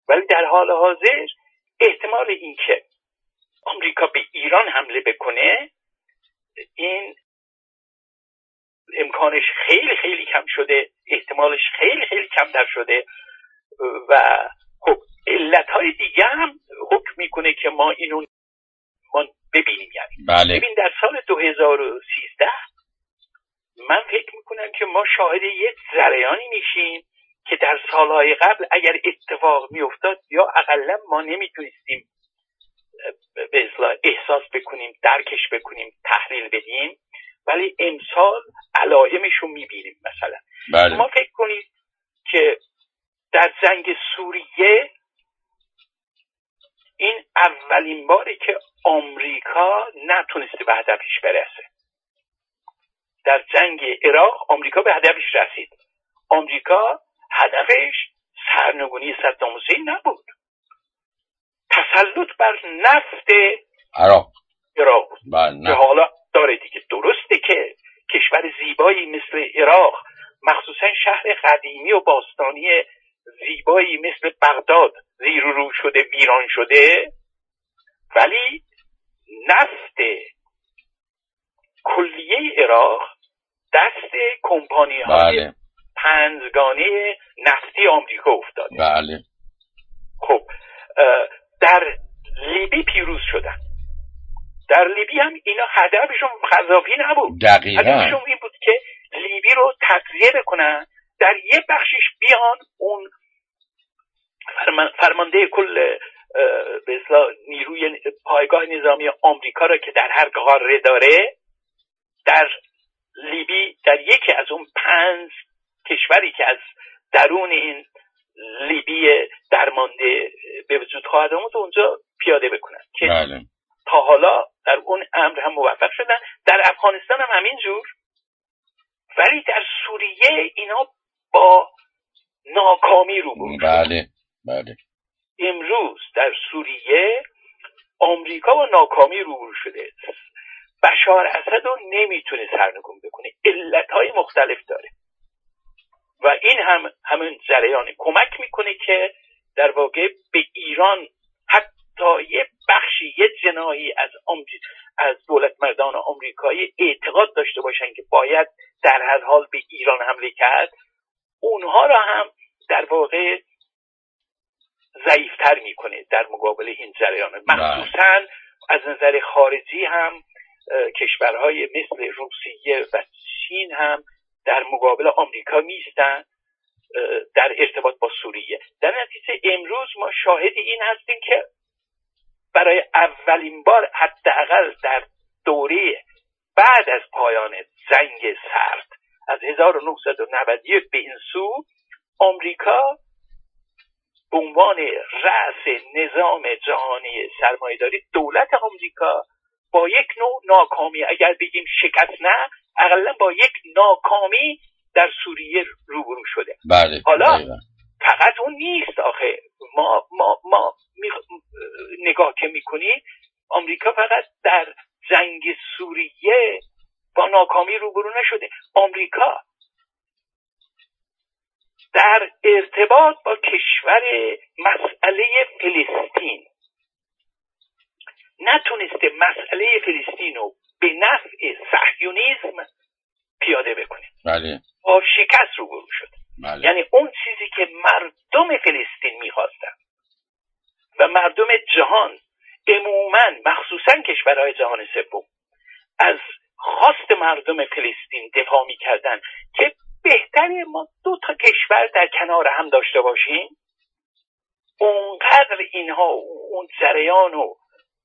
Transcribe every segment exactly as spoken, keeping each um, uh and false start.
ولی در حال حاضر احتمال این که آمریکا به ایران حمله بکنه این امکانش خیلی خیلی کم شده، احتمالش خیلی خیلی کمتر شده و خب علتهای دیگه هم حکم میکنه که ما اینو ما ببینیم. یعنی بله. ببین در سال دو هزار و سیزده من فکر میکنم که ما شاهد یک جریانی میشیم که در سالهای قبل اگر اتفاق میافتاد یا اقلا ما نمیتونستیم به اصطلاح احساس بکنیم، درکش بکنیم، تحلیل بدیم، ولی امسال علائمش رو میبینیم. مثلا بله. شما فکر کنید که در جنگ سوریه این اولین باره که آمریکا نتونسته به هدفش برسه. در جنگ عراق آمریکا به هدفش رسید. آمریکا هدفش سرنگونی صدام حسین نبود، تسلط بر نفت عراق عراق بود که حالا داره دیگه. درسته که کشور زیبایی مثل عراق، مخصوصا شهر قدیمی و باستانی زیبایی مثل بغداد زیر و رو شده، ویران شده، ولی نفت کلیه عراق دست کمپانی های بله. پنجگانه نفتی آمریکا افتاد. بله. خب در لیبی پیروز شدن. در لیبی هم اینا هدفشون قذافی نبود. دقیقاً هدفشون این بود که لیبی رو تجزیه بکنن، در یه بخشش بیان اون فرمانده کل به اصطلاح نیروی پایگاه نظامی آمریکا را که در هر قاره داره در لیبی، در یکی از اون پنج کشوری که از درون این لیبی درمانده به وجود خواهد آمد اونجا پیاده بکنن که بله. تا حالا در اون امر هم موفق شدن. در افغانستان هم همین جور، ولی در سوریه اینا با ناکامی روبرو شدن. بله. بله. امروز در سوریه آمریکا با ناکامی روبرو شده. بشار اسد رو نمیتونه سرنگون بکنه، علتهای مختلف داره و این هم همون جریان کمک میکنه که در واقع به ایران حتی یه بخشی، یه جناحی از از دولت مردان آمریکایی اعتقاد داشته باشن که باید در هر حال به ایران حمله کرد، اونها را هم در واقع ضعیفتر میکنه در مقابل این جریان. مخصوصا از نظر خارجی هم کشورهای مثل روسیه و چین هم در مقابل آمریکا میستن در ارتباط با سوریه. در نتیجه امروز ما شاهد این هستیم که برای اولین بار حداقل در دوره بعد از پایان جنگ سرد از هزار و نهصد و نود و یک به این سو، آمریکا به عنوان رأس نظام جهانی سرمایه‌داری، دولت آمریکا با یک نوع ناکامی، اگر بگیم شکست نه، اقلا با یک ناکامی در سوریه روبرو شده. بله. حالا بله. فقط اون نیست آخه، ما ما ما می نگاه که میکنیم آمریکا فقط در جنگ سوریه با ناکامی روبرو نشده. آمریکا در ارتباط با کشور مسئله فلسطین نتونسته مسئله فلسطین رو به نفع صهیونیسم پیاده بکنه. بله. با شکست روبرو شد. بله. یعنی اون چیزی که مردم فلسطین میخواستن و مردم جهان عموماً مخصوصاً کشورهای جهان سوم از خواست مردم فلسطین دفاع میکردن که بهتره ما دو تا کشور در کنار هم داشته باشیم، اونقدر اینها اون جریان رو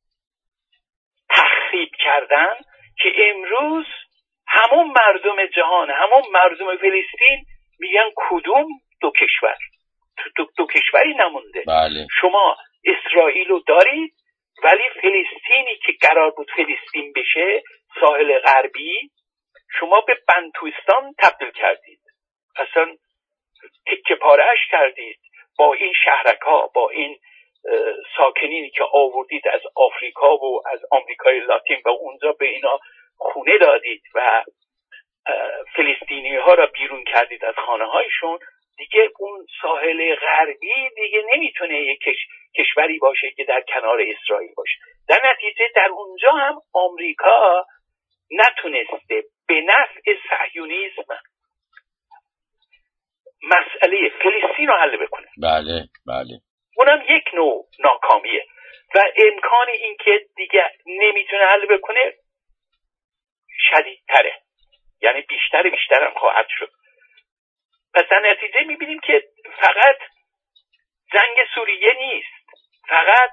تخریب کردن که امروز همون مردم جهان، همون مردم فلسطین میگن کدوم دو کشور؟ دو, دو کشوری نمونده. بله. شما اسرائیل رو دارید ولی فلسطینی که قرار بود فلسطین بشه، ساحل غربی، شما به بنتوستان تبدیل کردید، اصلا تکه پاره‌اش کردید با این شهرک‌ها، با این ساکنینی که آوردید از آفریقا و از آمریکای لاتین و اونجا به اینا خونه دادید و فلسطینی ها را بیرون کردید از خانه هایشون. دیگه اون ساحل غربی دیگه نمیتونه یک کش... کشوری باشه که در کنار اسرائیل باشه. در نتیجه در اونجا هم آمریکا نتونسته به نفع صهیونیسم مسئله فلسطین رو حل بکنه. بله بله. اونم یک نوع ناکامیه و امکان این که دیگه نمیتونه حل بکنه شدیدتره، یعنی بیشتر بیشتر هم خواهد شد. پس در نتیجه میبینیم که فقط جنگ سوریه نیست، فقط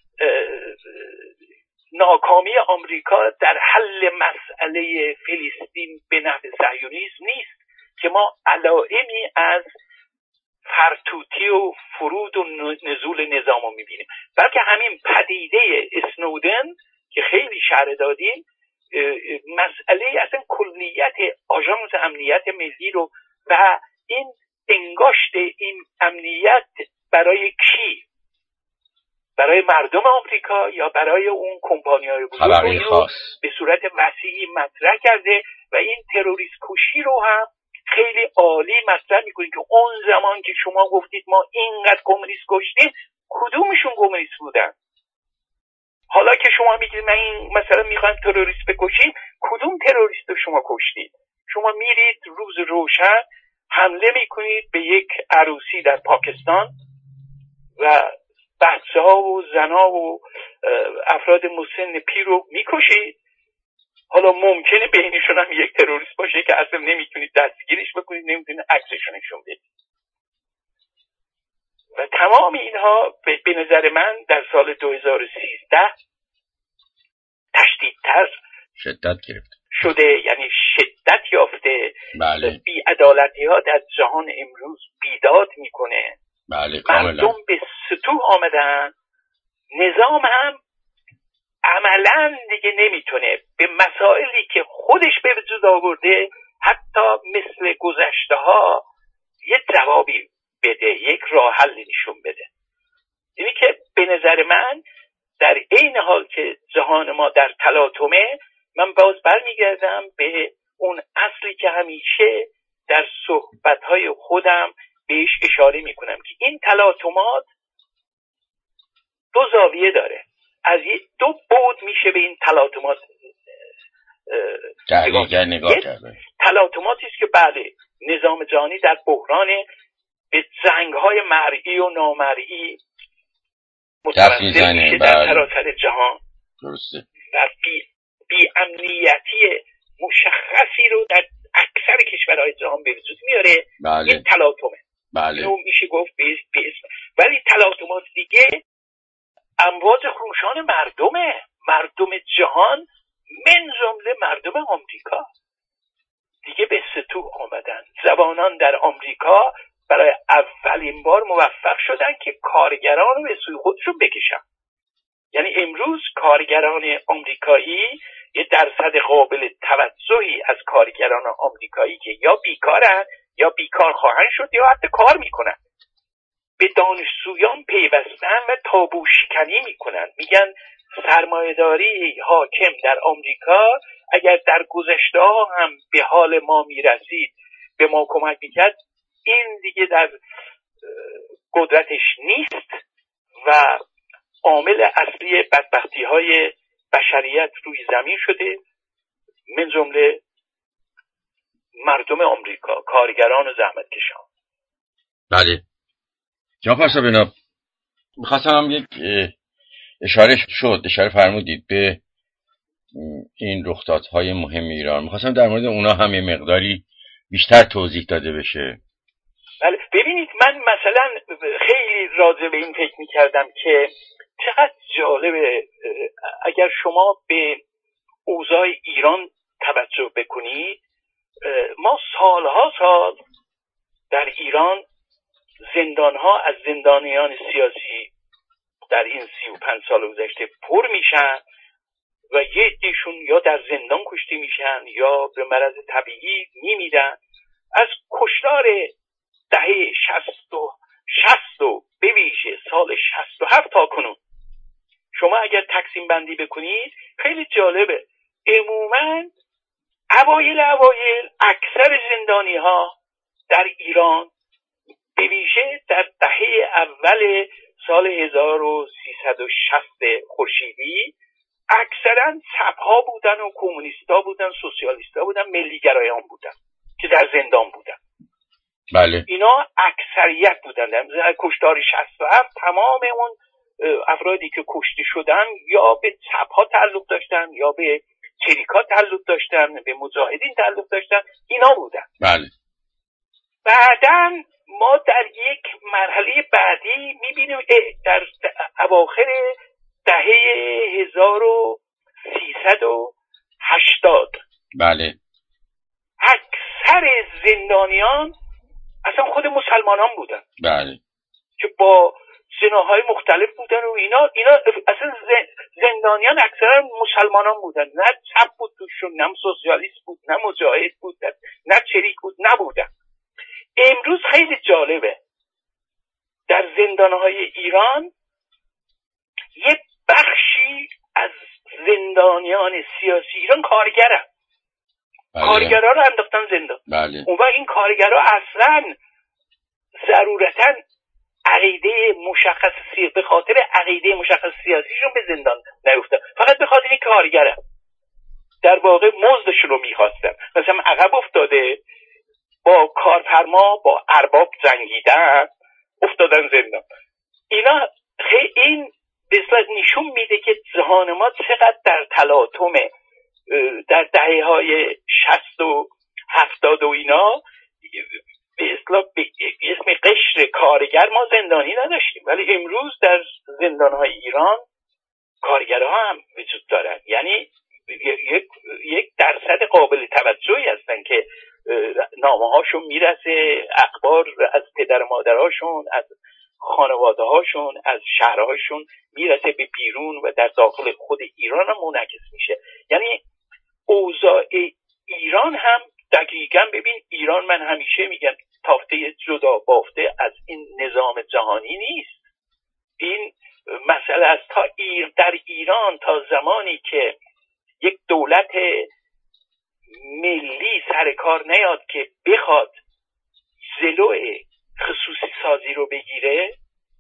ناکامی آمریکا در حل مسئله فلسطین به نفع صهیونیسم نیست که ما علائمی از فرتوتی و فرود و نزول نظام رو میبینیم، بلکه همین پدیده اسنودن که خیلی شرح دادیم مسئله اصلا کلیت آژانس امنیت ملی رو و این انگاشت این امنیت برای کی، برای مردم آمریکا یا برای اون کمپانی‌های بزرگ رو به صورت وسیعی مطرح کرده و این تروریست کشی رو هم خیلی عالی مطرح میکنید که اون زمان که شما گفتید ما اینقدر کمونیست کشتیم کدومشون کمونیست بودن؟ حالا که شما میگید من این مثلا میخوایم تروریست بکشیم، کدوم تروریست رو شما کشتید؟ شما میرید روز روشن حمله میکنید به یک عروسی در پاکستان و بچه ها و زنا و افراد مسن پیر رو میکشید. حالا ممکنه بینشون هم یک تروریست باشه که اصلا نمیتونید دستگیرش بکنید، نمیتونید عکسشون نشون بدید. و تمام اینها به نظر من در سال دو هزار و سیزده تشدیدتر شدت گرفت شده، یعنی شدت یافته. بله. بی‌عدالتی ها در جهان امروز بیداد میکنه. بله کاملا. مردم به سطوح آمدن، نظام هم عملا دیگه نمیتونه به مسائلی که خودش به وجود آورده حتی مثل گذشته ها یه جوابی بده، یک راه حل نشون بده. یعنی که به نظر من در این حال که جهان ما در تلاطمه، من باز برمیگردم به اون اصلی که همیشه در صحبت‌های خودم بهش اشاره میکنم که این تلاطمات دو زاویه داره، از دو بعد میشه به این تلاطمات نگاه, نگاه کرده. تلاطماتی است که بله نظام جهانی در بحران به جنگ‌های مرئی و نامرئی متوسل میشه در سراسر جهان. درسته. و بی, بی امنیتی مشخصی رو در اکثر کشورهای جهان به وجود میاره. بله. این تلاطمه. بله. اینو میشه گفت به اسم. ولی تلاطمات دیگه امواج خروشان مردمه، مردم جهان من جمله مردم آمریکا دیگه به سطوح آمدن. جوانان در آمریکا برای اولین بار موفق شدن که کارگران رو به سوی خودشون بکشن. یعنی امروز کارگران آمریکایی یه درصد قابل توجهی از کارگران آمریکایی که یا بیکارن یا بیکار خواهند شد یا حتی کار میکنن، به دانشجویان پیوستن و تابو شکنی میکنن. میگن سرمایه‌داری حاکم در آمریکا اگر در گذشته ها هم به حال ما میرسید، به ما کمک میکرد، این دیگه در قدرتش نیست و عامل اصلی بدبختی های بشریت روی زمین شده، من جمله مردم آمریکا، کارگران و زحمتکشان. بله جناب پارسا بنا میخواستم هم یک اشاره شد اشاره فرمودید به این رخدادهای مهم ایران، میخواستم در مورد اونا هم یه مقداری بیشتر توضیح داده بشه. بله ببینید، من مثلا خیلی راضی به این فکر میکردم که چقدر جالبه اگر شما به اوضاع ایران توجه بکنید. ما سالها سال در ایران زندانها از زندانیان سیاسی در این سی و پنج سال گذشته پر میشن و یه عده‌شون یا در زندان کشته میشن یا به مرض طبیعی میمیرن. از کشتار دهه شصت و شصت و به ویژه سال شصت و هفت تا کنون شما اگر تقسیم بندی بکنید خیلی جالبه. عموماً اوایل اوایل اکثر زندانی ها در ایران اول سال هزار و سیصد و شصت خورشیدی اکثرا چپ‌ها بودن و کمونیست‌ها بودن، سوسیالیست‌ها بودن، ملی‌گرایان بودن که در زندان بودن. بله. اینا اکثریت بودن. در کشتار شصت و هفت تمام اون افرادی که کشته شدن یا به چپ‌ها تعلق داشتن یا به چریکا تعلق داشتن، به مجاهدین تعلق داشتن، اینا بودن. بله. بعداً ما در یک مرحله بعدی میبینیم در اواخر دهه هزار و سیصد و هشتاد بله اکثر زندانیان اصلا خود مسلمانان بودن. بله. که با زناهای مختلف بودن و اینا اینا اصلا زندانیان اکثرا مسلمانان بودن، نه چپ بود توشون، نه سوسیالیست بود، نه مجاهد بود، نه چریک بود، نبودن. امروز خیلی جالبه در زندانهای ایران یک بخشی از زندانیان سیاسی ایران کارگرن. بله. کارگرها رو انداختن زندان. بله. اون وقت این کارگرها اصلا ضرورتاً عقیده مشخص سیاسی به خاطر عقیده مشخص سیاسیشون به زندان نیفتن، فقط به خاطر کارگرن. در واقع مزدشون رو میخواستن. مثلا عقب افتاده، با کارفرما با ارباب جنگیدن، افتادن زندان. اینا این بسیار نشون میده که جهان ما چقدر در تلاطمه. در دهه های شصت و هفتاد و اینا به اصطلاح به اسم قشر کارگر ما زندانی نداشتیم، ولی امروز در زندانهای ایران کارگرها هم وجود دارن. یعنی یک یک درصد قابل توجهی هستن که نامه هاشون میرسه، اخبار از پدر مادرهاشون، از خانواده هاشون، از شهرهاشون میرسه به بیرون و در داخل خود ایران هم منعکس میشه. یعنی اوضاع ایران هم دقیقاً ببین، ایران من همیشه میگم تافته جدا بافته از این نظام جهانی نیست. این مسئله است تا ایر در ایران تا زمانی که یک دولت ملی سر کار نیاد که بخواد جلوی خصوصی سازی رو بگیره،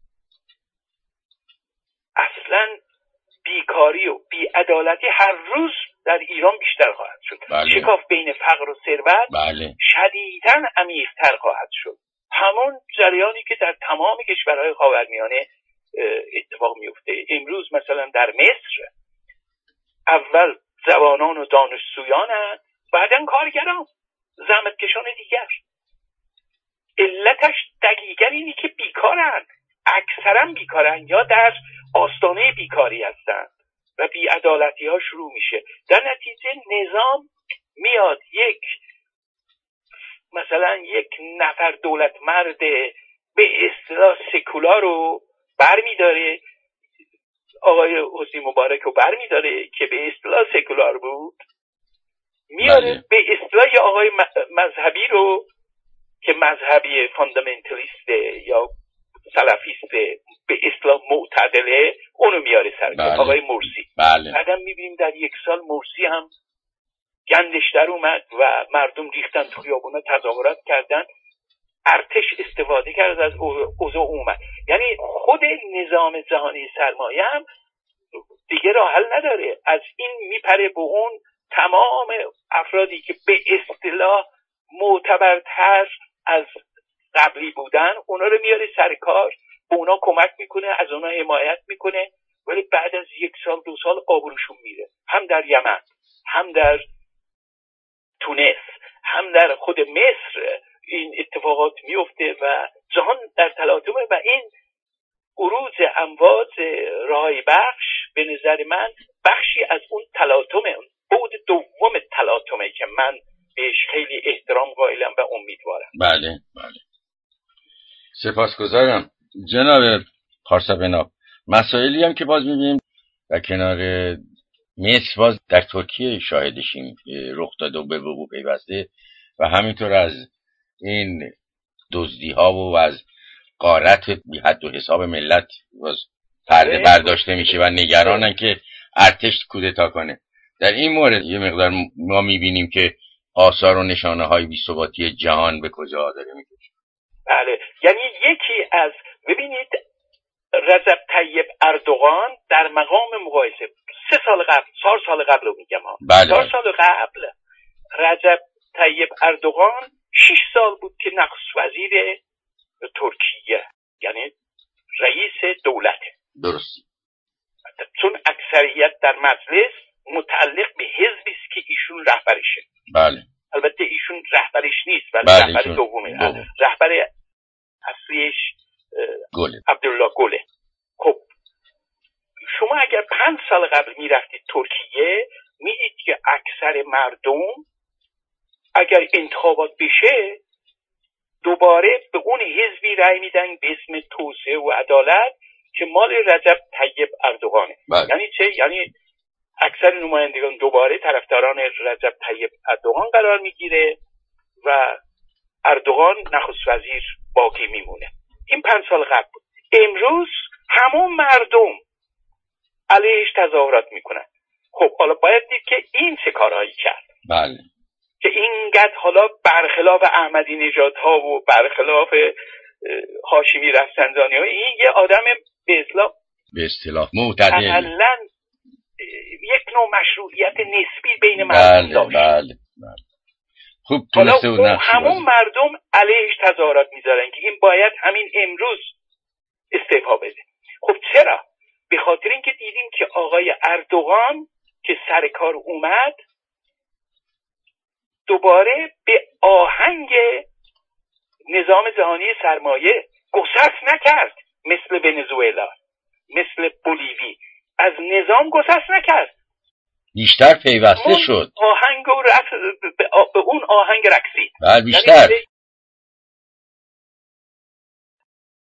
اصلا بیکاری و بیعدالتی هر روز در ایران بیشتر خواهد شد. بله. شکاف بین فقر و ثروت بله. شدیداً عمیق‌تر خواهد شد. همون جریانی که در تمام کشورهای خاورمیانه اتفاق میفته. امروز مثلا در مصر اول زبانان و دانشجویان، بعداً کارگران، زحمتکشان دیگر. علتش دقیقاً اینی که بیکارن، اکثرا بیکارن یا در آستانه بیکاری هستن و بی‌عدالتی ها شروع میشه. در نتیجه نظام میاد یک مثلا یک نفر دولت مرد به اصطلاح سکولار رو برمیداره، آقای حسنی مبارک رو برمیداره که به اصطلاح سکولار بود، میاره بله. به اصطلاح آقای مذهبی رو که مذهبی فاندامنتالیسته یا سلفیسته به اصطلاح معتدله، اونو میاره سر بله. آقای مرسی. بله. بعدم میبینیم در یک سال مرسی هم گندش در اومد و مردم ریختن تو خیابونا، تظاهرات کردن، ارتش استفاده کرد از اوضاع اومد. یعنی خود نظام جهانی سرمایه هم دیگه راه حل نداره، از این میپره به اون. تمام افرادی که به اصطلاح معتبرتر از قبلی بودن اونا رو میاره سر کار، به اونا کمک میکنه، از اونا حمایت میکنه، ولی بعد از یک سال دو سال آبروشون میره. هم در یمن، هم در تونس، هم در خود مصر این اتفاقات میفته و جهان در تلاطمه و این عروج امواج رای بخش به نظر من بخشی از اون تلاطمه، بعد دوم تلاطمه که من بهش خیلی احترام قائلم و امیدوارم. بله بله، سپاسگزارم جناب پارسابناب. مسائلی هم که باز می‌بینیم در کنار مصر باز در ترکیه شاهدشیم رخ داده و به وقوع پیوسته و همینطور از این دزدی ها و از غارت بی حد و حساب ملت باز پرده برداشته میشه و نگرانن که ارتش کودتا کنه. در این مورد یه مقدار ما میبینیم که آثار و نشانه های بی‌ثباتی جهان به کجا داره میکشه. بله، یعنی یکی از ببینید رجب طیب اردوغان در مقام مقایسه سه سال قبل چهار سال قبل رو میگم ها بله چهار سال قبل رجب طیب اردوغان شش سال بود که نخست وزیر ترکیه، یعنی رئیس دولت. درست. چون اکثریت در مجلس متعلق به حزبی است که ایشون رهبرشه. بله. البته ایشون رهبرش نیست ولی بله رهبر دومه. دوم. رهبر اصلیش گله. عبدالله گله. خب شما اگر پنج سال قبل میرفتید ترکیه میدید که اکثر مردم اگر انتخابات بشه دوباره به اون حزبی رأی میدن به اسم توسعه و عدالت که مال رجب طیب اردوغانه. بله. یعنی چه؟ یعنی اکثر نمایندگان دوباره طرفداران رجب طیب اردوغان قرار میگیره و اردوغان نخست وزیر باقی میمونه. این پنج سال قبل بود. امروز همون مردم علیهش تظاهرات میکنن. خب حالا باید دید که این چه کارهایی کرد. بله. که اینقدر حالا برخلاف احمدی نژاد ها و برخلاف هاشمی رفسنجانی ها، این یه آدم به اصطلاح به اصطلاح معتدل عملاً یک نوع مشروعیت نسبی بین مردم داشت. بله بله. خوب حالا تونسته بود نقش همون بازی. مردم علیهش تظاهرات میذارن که این باید همین امروز استعفا بده. خب چرا؟ به خاطر اینکه دیدیم که آقای اردوغان که سر کار اومد دوباره به آهنگ نظام جهانی سرمایه گسست نکرد، مثل ونزوئلا، مثل بولیوی، از نظام گسست نکرد، بیشتر پیوسته شد. آهنگ رو رفت به اون آهنگ رقصید. بله بیشتر. یعنی